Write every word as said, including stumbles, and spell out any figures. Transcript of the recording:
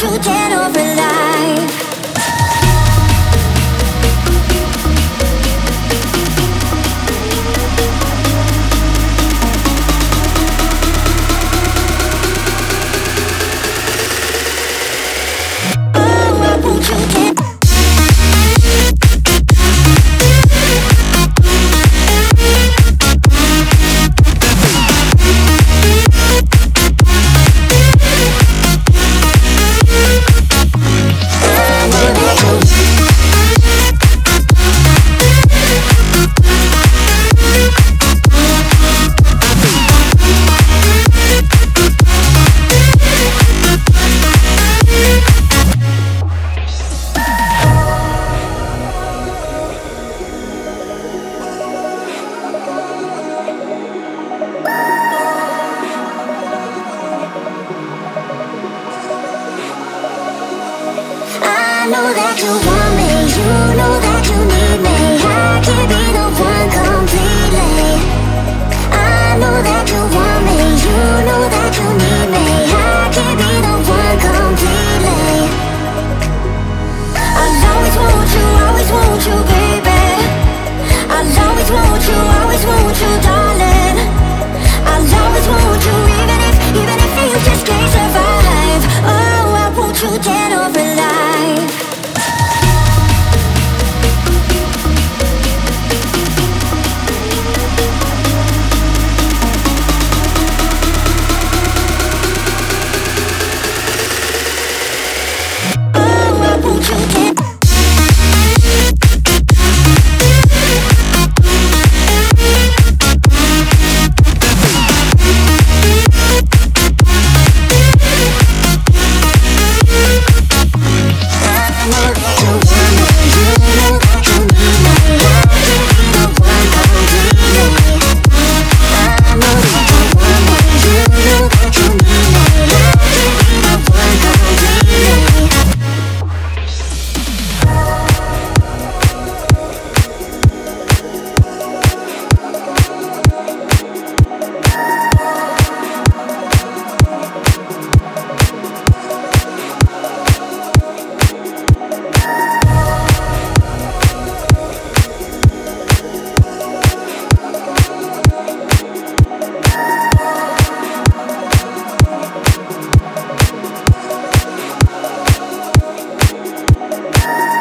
you dead or alive. Oh, I want you dead. I know that you want me, you know that you need me. I can't be the one completely. I know that you want me, you know that you need me. I can't be the one completely. I'll always want you, always want you, baby. I'll always want you, always want you, darling. I'll always want you, even if, even if you just can't survive. Oh, I want you dead or alive. Oh, I want you dead. I know that you want me.